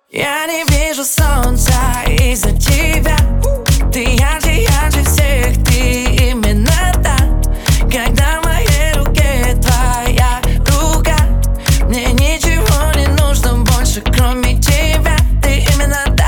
Я не вижу солнца из-за тебя. Ты ярче, ярче всех, ты именно та. Когда в моей руке твоя рука, мне ничего не нужно больше, кроме тебя. Ты именно та.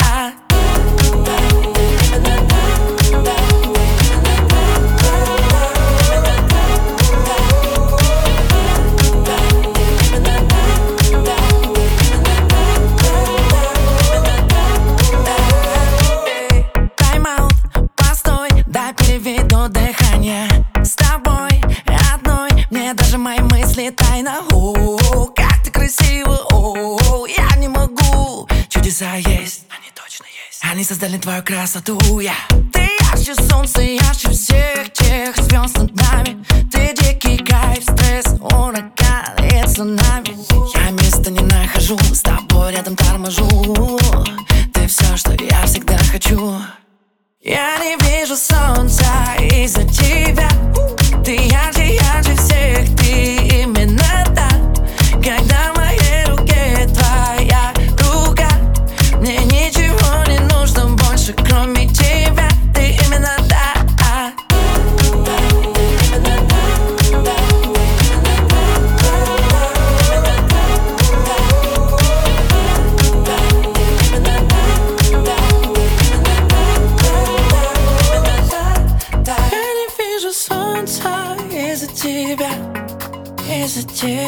Переведу дыхание. С тобой одной мне даже мои мысли тайна. О, как ты красива, о, я не могу. Чудеса есть, они точно есть. Они создали твою красоту, Ты ярче солнца, ярче всех тех звезд над нами. Ты дикий кайф, стресс, ураган и цунами. Я места не нахожу, с тобой рядом торможу. Ты все, что я всегда хочу. Я не вижу солнца из-за тебя. Ты ярче, ярче всех, ты именно та. Когда в моей руке твоя рука, мне ничего не нужно больше, кроме тебя. Ты именно та. Из-за тебя, из-за тебя.